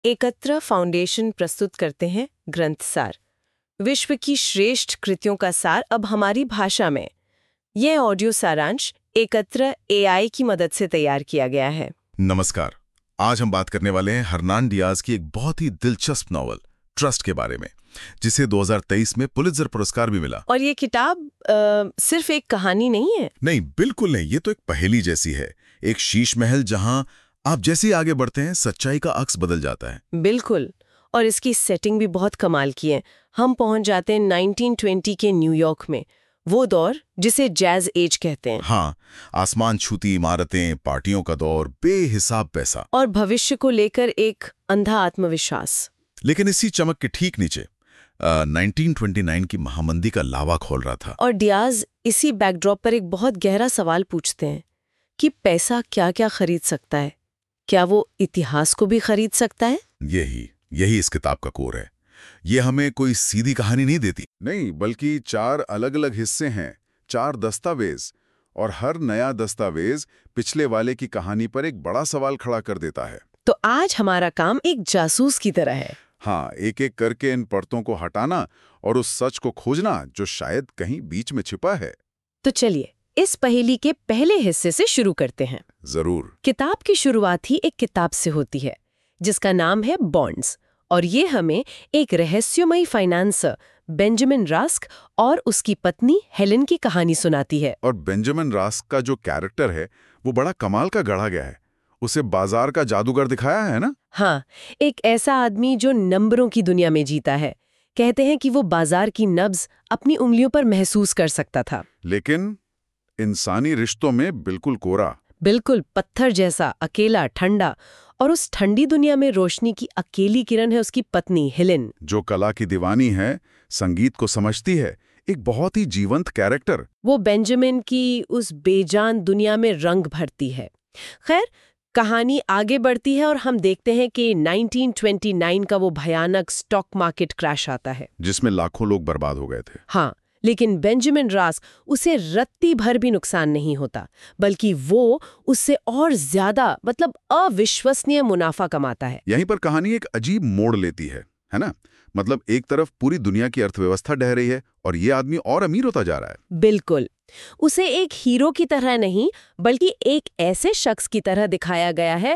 एकत्र फाउंडेशन प्रस्तुत करते हैं ग्रंथ सार, विश्व की श्रेष्ठ कृतियों का सार अब हमारी भाषा में। यह ऑडियो सारांश एकत्र एआई की मदद से तैयार किया गया है। नमस्कार। आज हम बात करने वाले हैं हर्नान डियाज की एक बहुत ही दिलचस्प नॉवल ट्रस्ट के बारे में, जिसे 2023 में पुलित्जर पुरस्कार भी मिला। और ये किताब सिर्फ एक कहानी नहीं है। नहीं, बिल्कुल नहीं। ये तो एक पहेली जैसी है, एक शीश महल जहां आप जैसे ही आगे बढ़ते हैं सच्चाई का अक्स बदल जाता है। बिल्कुल। और इसकी सेटिंग भी बहुत कमाल की है। हम पहुंच जाते हैं 1920 के न्यूयॉर्क में, वो दौर जिसे जैज एज कहते हैं। हाँ, आसमान छूती इमारतें, पार्टियों का दौर, बेहिसाब पैसा और भविष्य को लेकर एक अंधा आत्मविश्वास। लेकिन इसी चमक के ठीक नीचे 1929 की महामंदी का लावा खोल रहा था। और डियाज इसी बैकड्रॉप पर एक बहुत गहरा सवाल पूछते हैं कि पैसा क्या क्या खरीद सकता है? क्या वो इतिहास को भी खरीद सकता है? यही इस किताब का कोर है। ये हमें कोई सीधी कहानी नहीं देती, नहीं, बल्कि 4 अलग-अलग हिस्से हैं, 4 दस्तावेज, और हर नया दस्तावेज पिछले वाले की कहानी पर एक बड़ा सवाल खड़ा कर देता है। तो आज हमारा काम एक जासूस की तरह है। हाँ, एक-एक करके इन परतों को हटाना और उस सच को खोजना जो शायद कहीं बीच में छिपा है। तो चलिए इस पहेली के पहले हिस्से से शुरू करते हैं। जरूर। किताब की शुरुआत ही एक किताब से होती है जिसका नाम है बॉन्ड्स, और ये हमें एक रहस्यमयी फाइनेंसर बेंजामिन रास्क और उसकी पत्नी हेलेन की कहानी सुनाती है। और बेंजामिन रास्क का जो कैरेक्टर है वो बड़ा कमाल का गढ़ा गया है। उसे बाजार का जादूगर दिखाया है ना? हाँ, एक ऐसा आदमी जो नंबरों की दुनिया में जीता है। कहते हैं कि वो बाजार की नब्ज अपनी उंगलियों पर महसूस कर सकता था, लेकिन इंसानी रिश्तों में बिल्कुल कोरा। बिल्कुल पत्थर जैसा, अकेला, ठंडा। और उस ठंडी दुनिया में रोशनी की अकेली किरण है उसकी पत्नी हेलेन, जो कला की दीवानी है, संगीत को समझती है, एक बहुत ही जीवंत कैरेक्टर। वो बेंजामिन की उस बेजान दुनिया में रंग भरती है। खैर, कहानी आगे बढ़ती है और हम देखते हैं कि 1929 का वो भयानक स्टॉक मार्केट क्रैश आता है, जिसमें लाखों लोग बर्बाद हो गए थे। हाँ, लेकिन बेंजामिन रास्क उसे रत्ती भर भी नुकसान नहीं होता, बल्कि वो उससे और ज्यादा अविश्वसनीय मुनाफा कमाता है। यहीं पर कहानी एक अजीब मोड़ लेती है ना? मतलब एक तरफ पूरी दुनिया की अर्थव्यवस्था ढह रही है और ये आदमी और अमीर होता जा रहा है। बिल्कुल। उसे एक हीरो की तरह नहीं, बल्कि एक ऐसे शख्स की तरह दिखाया गया है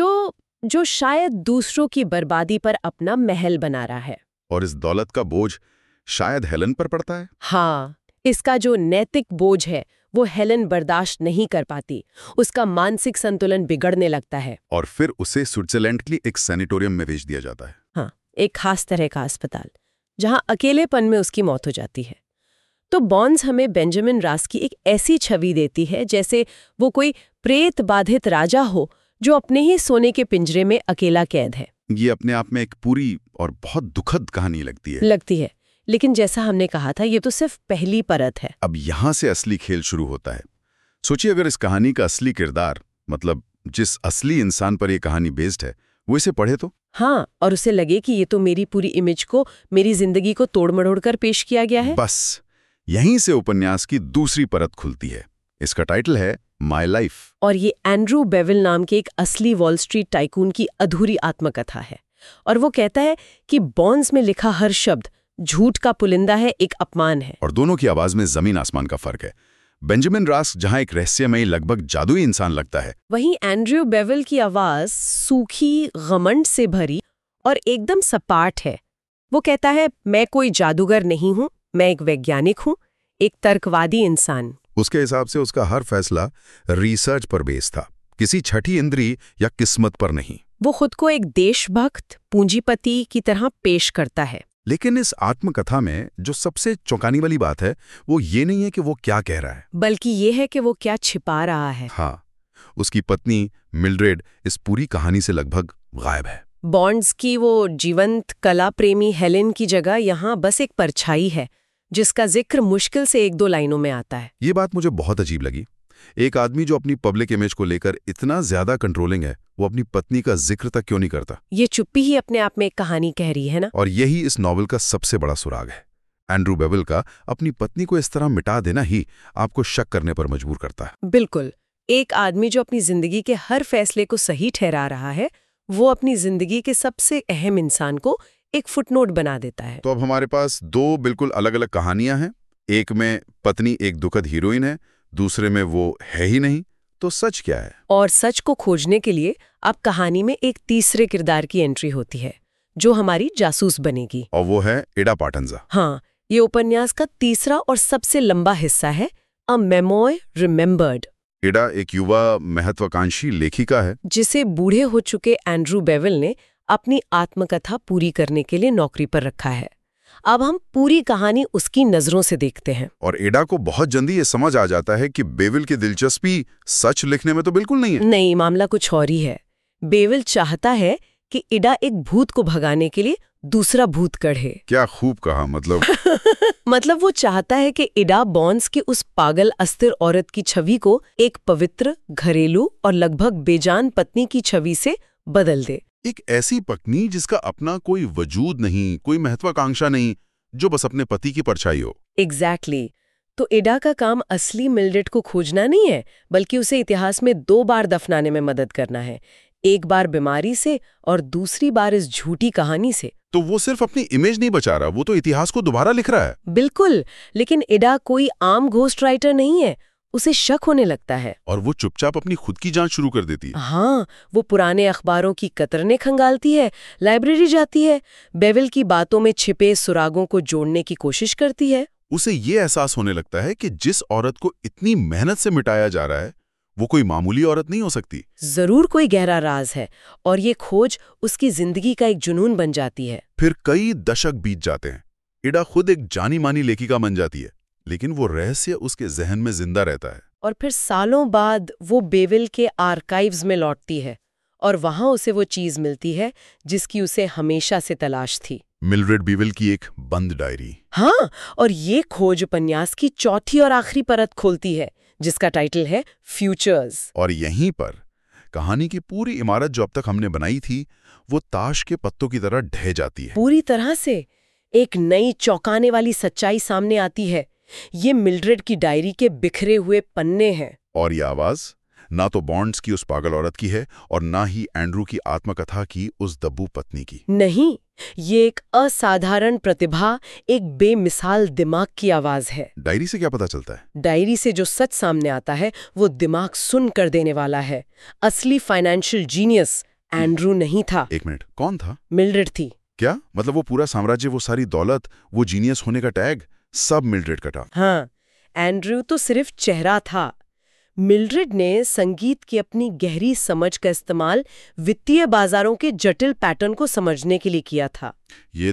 जो शायद दूसरों की बर्बादी पर अपना महल बना रहा है। और इस दौलत का बोझ शायद हेलेन पर पड़ता है। हाँ, इसका जो नैतिक बोझ है वो हेलेन बर्दाश्त नहीं कर पाती। उसका मानसिक संतुलन बिगड़ने लगता है और फिर उसे स्विट्जरलैंड के लिए एक सैनिटोरियम में भेज दिया जाता है। हाँ, एक खास तरह का अस्पताल जहां अकेलेपन में उसकी मौत हो जाती है। तो बॉन्ड्स हमें बेंजामिन रास्क की एक ऐसी छवि देती है जैसे वो कोई प्रेत बाधित राजा हो जो अपने ही सोने के पिंजरे में अकेला कैद है। ये अपने आप में एक पूरी और बहुत दुखद कहानी लगती है। लेकिन जैसा हमने कहा था, ये तो सिर्फ पहली परत है। अब यहाँ से असली खेल शुरू होता है। सोचिए, अगर इस कहानी का असली किरदार, मतलब जिस असली इंसान पर यह कहानी बेस्ड है, वो इसे पढ़े तो? हाँ, और उसे लगे कि ये तो मेरी पूरी इमेज को, मेरी जिंदगी को तोड़ मरोड़ कर पेश किया गया है। बस यहीं से उपन्यास की दूसरी परत खुलती है। इसका टाइटल है माय लाइफ। और ये एंड्रू बेविल नाम के एक असली वॉल स्ट्रीट टाइकून की अधूरी आत्मकथा है। और वो कहता है कि बॉन्ड्स में लिखा हर शब्द झूठ का पुलिंदा है, एक अपमान है। और दोनों की आवाज में जमीन आसमान का फर्क है। बेंजामिन रास्क जहां एक रहस्यमयी, लगभग जादुई इंसान लगता है, वहीं एंड्रू बेविल की आवाज सूखी, घमंड से भरी और एकदम सपाट है। वो कहता है, मैं कोई जादूगर नहीं हूं, मैं एक वैज्ञानिक हूं, एक तर्कवादी इंसान। उसके हिसाब से उसका हर फैसला रिसर्च पर बेस था, किसी छठी इंद्री या किस्मत पर नहीं। वो खुद को एक देशभक्त, पूंजीपति की तरह पेश करता है। लेकिन इस आत्मकथा में जो सबसे चौंकाने वाली बात है वो ये नहीं है कि वो क्या कह रहा है, बल्कि ये है कि वो क्या छिपा रहा है। हाँ, उसकी पत्नी मिल्ड्रेड इस पूरी कहानी से लगभग गायब है। बॉन्ड्स की वो जीवंत कला प्रेमी हेलेन की जगह यहाँ बस एक परछाई है जिसका जिक्र मुश्किल से 1-2 लाइनों में आता है। ये बात मुझे बहुत अजीब लगी। एक आदमी जो अपनी पब्लिक इमेज को लेकर इतना ज्यादा कंट्रोलिंग है, वो अपनी पत्नी का जिक्र तक क्यों नहीं करता? ये चुप्पी ही अपने आप में एक कहानी कह रही है ना। और यही इस नॉवल का सबसे बड़ा सुराग है। एंड्रू बेविल का अपनी पत्नी को इस तरह मिटा देना ही आपको शक करने पर मजबूर करता है। बिल्कुल। एक आदमी जो अपनी जिंदगी के हर फैसले को सही ठहरा रहा है, वो अपनी जिंदगी के सबसे अहम इंसान को एक फुटनोट बना देता है। तो अब हमारे पास दो बिल्कुल अलग अलग कहानियां हैं। एक में पत्नी एक दुखद हीरोइन है, दूसरे में वो है ही नहीं। तो सच क्या है? और सच को खोजने के लिए अब कहानी में एक तीसरे किरदार की एंट्री होती है, जो हमारी जासूस बनेगी। और वो है इडा पाटनजा। हाँ, ये उपन्यास का तीसरा और सबसे लंबा हिस्सा है, अ मेमोय रिमेम्बर्ड। इडा एक युवा महत्वाकांक्षी लेखिका है जिसे बूढ़े हो चुके एंड्रू बेविल ने अपनी आत्मकथा पूरी करने के लिए नौकरी पर रखा है। अब हम पूरी कहानी उसकी नजरों से देखते हैं। और इडा को बहुत जल्दी ये समझ आ जाता है कि बेविल की दिलचस्पी सच लिखने में तो बिल्कुल नहीं है। नहीं, मामला कुछ और ही है। बेविल चाहता है कि इडा एक भूत को भगाने के लिए दूसरा भूत गढ़े। क्या खूब कहा, मतलब मतलब वो चाहता है कि इडा बॉन्स की उस पागल अस्थिर औरत की छवि को एक पवित्र, घरेलू और लगभग बेजान पत्नी की छवि से बदल दे। एक ऐसी पत्नी जिसका अपना कोई वजूद नहीं, कोई महत्वाकांक्षा नहीं, जो बस अपने पति की परछाई हो। एग्जैक्टली। तो इडा का काम असली मिल्ड्रेड को खोजना नहीं है, बल्कि उसे इतिहास में 2 बार दफनाने में मदद करना है। एक बार बीमारी से और दूसरी बार इस झूठी कहानी से। तो वो सिर्फ अपनी इमेज नहीं बचा रहा, वो तो इतिहास को दोबारा लिख रहा है। बिल्कुल, लेकिन इडा कोई आम घोस्ट राइटर नहीं है। उसे शक होने लगता है और वो चुपचाप अपनी खुद की जांच शुरू कर देती है। हाँ, वो पुराने अखबारों की कतरने खंगालती है, लाइब्रेरी जाती है, बेविल की बातों में छिपे सुरागों को जोड़ने की कोशिश करती है। उसे ये एहसास होने लगता है कि जिस औरत को इतनी मेहनत से मिटाया जा रहा है, वो कोई मामूली औरत नहीं हो सकती। जरूर कोई गहरा राज है, और ये खोज उसकी जिंदगी का एक जुनून बन जाती है। फिर कई दशक बीत जाते हैं। इडा खुद एक जानी मानी लेखिका बन जाती है, लेकिन वो रहस्य उसके जहन में जिंदा रहता है। और फिर सालों बाद वो बेविल के आर्काइव्स में लौटती है, और वहां उसे वो चीज मिलती है जिसकी उसे हमेशा से तलाश थी। मिल्ड्रेड बीविल की एक बंद डायरी। हाँ, और ये खोज उपन्यास की चौथी और आखिरी परत खोलती है, जिसका टाइटल है फ्यूचर्स। और यहीं पर कहानी की पूरी इमारत जो अब तक हमने बनाई थी, वो ताश के पत्तों की तरह ढह जाती है। पूरी तरह से एक नई चौंकाने वाली सच्चाई सामने आती है। ये मिल्ड्रेड की डायरी के बिखरे हुए पन्ने हैं। और ये आवाज ना तो बॉन्ड्स की उस पागल औरत की है, और ना ही एंड्रू की आत्मकथा की उस दब्बू पत्नी की। नहीं, ये एक असाधारण प्रतिभा, एक बेमिसाल दिमाग की आवाज है। डायरी से क्या पता चलता है? डायरी से जो सच सामने आता है वो दिमाग सुन कर देने वाला है। असली फाइनेंशियल जीनियस एंड्रू नहीं था। एक मिनट, कौन था? मिल्ड्रेड थी। क्या मतलब वो पूरा साम्राज्य, वो सारी दौलत, वो जीनियस होने का टैग, सब मिल्ड्रेड का था? हाँ, एंड्रू तो सिर्फ चेहरा था। मिल्ड्रेड ने संगीत की अपनी गहरी समझ का इस्तेमाल वित्तीय बाजारों के जटिल पैटर्न को समझने के लिए किया था। ये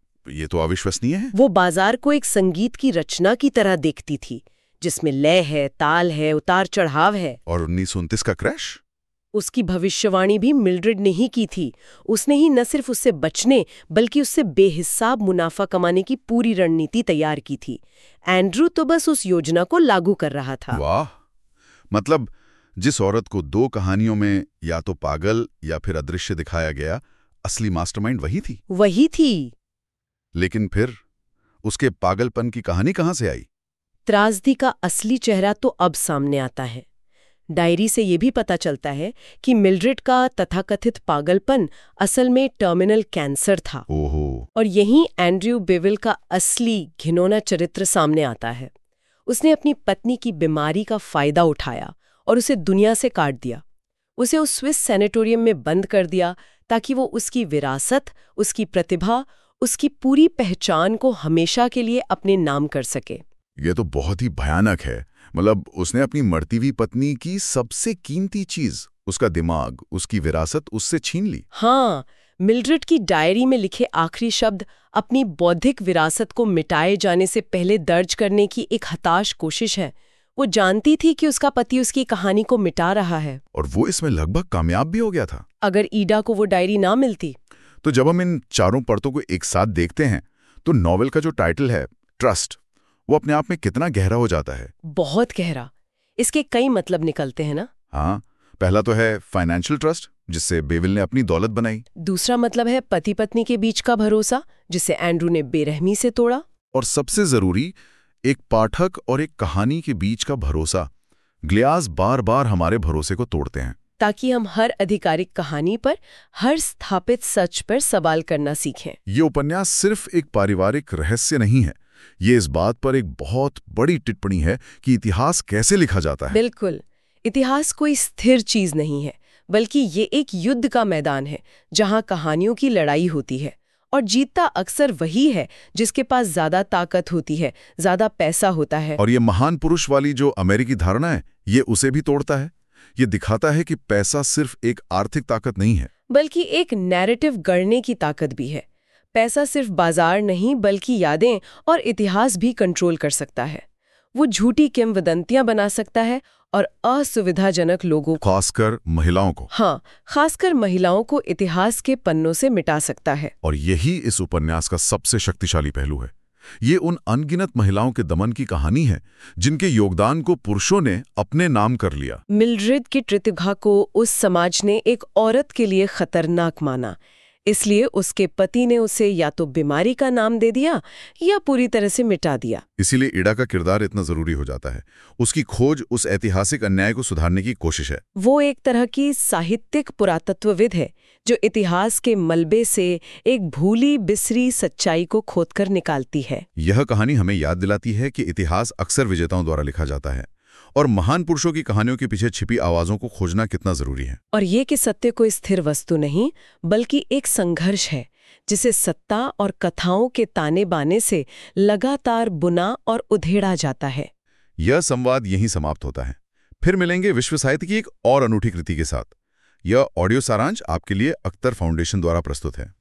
तो अविश्वसनीय है। वो बाजार को एक संगीत की रचना की तरह देखती थी, जिसमें लय है, ताल है, उतार चढ़ाव है। और 1929 का क्रैश? उसकी भविष्यवाणी भी मिल्ड्रेड ने ही की थी। उसने ही न सिर्फ उससे बचने बल्कि उससे बेहिसाब मुनाफा कमाने की पूरी रणनीति तैयार की थी। एंड्रू तो बस उस योजना को लागू कर रहा था। वाह, मतलब जिस औरत को 2 कहानियों में या तो पागल या फिर अदृश्य दिखाया गया, असली मास्टरमाइंड वही थी। वही थी। लेकिन फिर उसके पागलपन की कहानी कहां से आई? त्रासदी का असली चेहरा तो अब सामने आता है। डायरी से ये भी पता चलता है कि मिल्ड्रेड का तथाकथित पागलपन असल में टर्मिनल कैंसर था। ओहो। और यहीं एंड्रू बेविल का असली घिनौना चरित्र सामने आता है। उसने अपनी पत्नी की बीमारी का फायदा उठाया और उसे दुनिया से काट दिया। उसे उस स्विस सैनिटोरियम में बंद कर दिया ताकि वो उसकी विरासत, उसकी प्रतिभा, उसकी पूरी पहचान को हमेशा के लिए अपने नाम कर सके। ये तो बहुत ही भयानक है। मतलब उसने अपनी मरती हुई पत्नी की सबसे कीमती चीज, उसका दिमाग, उसकी विरासत, उससे छीन ली। हाँ, मिल्ड्रेड की डायरी में लिखे आखिरी शब्द अपनी बौद्धिक विरासत को मिटाए जाने से पहले दर्ज करने की एक हताश कोशिश है। वो जानती थी कि उसका पति उसकी कहानी को मिटा रहा है। और वो इसमें लगभग कामयाब भी हो गया था। अगर ईडा को वो डायरी ना मिलती। तो जब हम इन चारों परतों को एक साथ देखते हैं, तो नॉवेल का जो टाइटल है ट्रस्ट, वो अपने आप में कितना गहरा हो जाता है। बहुत गहरा। इसके कई मतलब निकलते हैं ना। हाँ, पहला तो है फाइनेंशियल ट्रस्ट, जिससे बेविल ने अपनी दौलत बनाई। दूसरा मतलब है पति पत्नी के बीच का भरोसा, जिसे एंड्रू ने बेरहमी से तोड़ा। और सबसे जरूरी, एक पाठक और एक कहानी के बीच का भरोसा। ग्लियास बार बार हमारे भरोसे को तोड़ते हैं। ताकि हम हर आधिकारिक कहानी पर, हर स्थापित सच पर सवाल करना सीखें। ये उपन्यास सिर्फ एक पारिवारिक रहस्य नहीं है, ये इस बात पर एक बहुत बड़ी टिप्पणी है कि इतिहास कैसे लिखा जाता है। बिल्कुल, इतिहास कोई स्थिर चीज नहीं है, बल्कि ये एक युद्ध का मैदान है जहां कहानियों की लड़ाई होती है, और जीतता अक्सर वही है जिसके पास ज्यादा ताकत होती है, ज्यादा पैसा होता है। और ये महान पुरुष वाली जो अमेरिकी धारणा है, ये उसे भी तोड़ता है। ये दिखाता है कि पैसा सिर्फ एक आर्थिक ताकत नहीं है, बल्कि एक नैरेटिव गढ़ने की ताकत भी है। पैसा सिर्फ बाजार नहीं, बल्कि यादें और इतिहास भी कंट्रोल कर सकता है। वो झूठी किंवदंतियां बना सकता है और असुविधाजनक लोगों को, खासकर महिलाओं को, खासकर महिलाओं को इतिहास के पन्नों से मिटा सकता है। और यही इस उपन्यास का सबसे शक्तिशाली पहलू है। ये उन अनगिनत महिलाओं के दमन की कहानी है जिनके योगदान को पुरुषों ने अपने नाम कर लिया। मिल्ड्रेड की प्रतिभा को उस समाज ने एक औरत के लिए खतरनाक माना, इसलिए उसके पति ने उसे या तो बीमारी का नाम दे दिया या पूरी तरह से मिटा दिया। इसीलिए इडा का किरदार इतना जरूरी हो जाता है। उसकी खोज उस ऐतिहासिक अन्याय को सुधारने की कोशिश है। वो एक तरह की साहित्यिक पुरातत्वविद है जो इतिहास के मलबे से एक भूली बिसरी सच्चाई को खोदकर निकालती है। यह कहानी हमें याद दिलाती है कि इतिहास अक्सर विजेताओं द्वारा लिखा जाता है और महान पुरुषों की कहानियों के पीछे छिपी आवाजों को खोजना कितना जरूरी है। और ये कि सत्य कोई स्थिर वस्तु नहीं, बल्कि एक संघर्ष है जिसे सत्ता और कथाओं के ताने बाने से लगातार बुना और उधेड़ा जाता है। यह संवाद यहीं समाप्त होता है। फिर मिलेंगे विश्व साहित्य की एक और अनूठी कृति के साथ। यह ऑडियो सारांश आपके लिए अख्तर फाउंडेशन द्वारा प्रस्तुत है।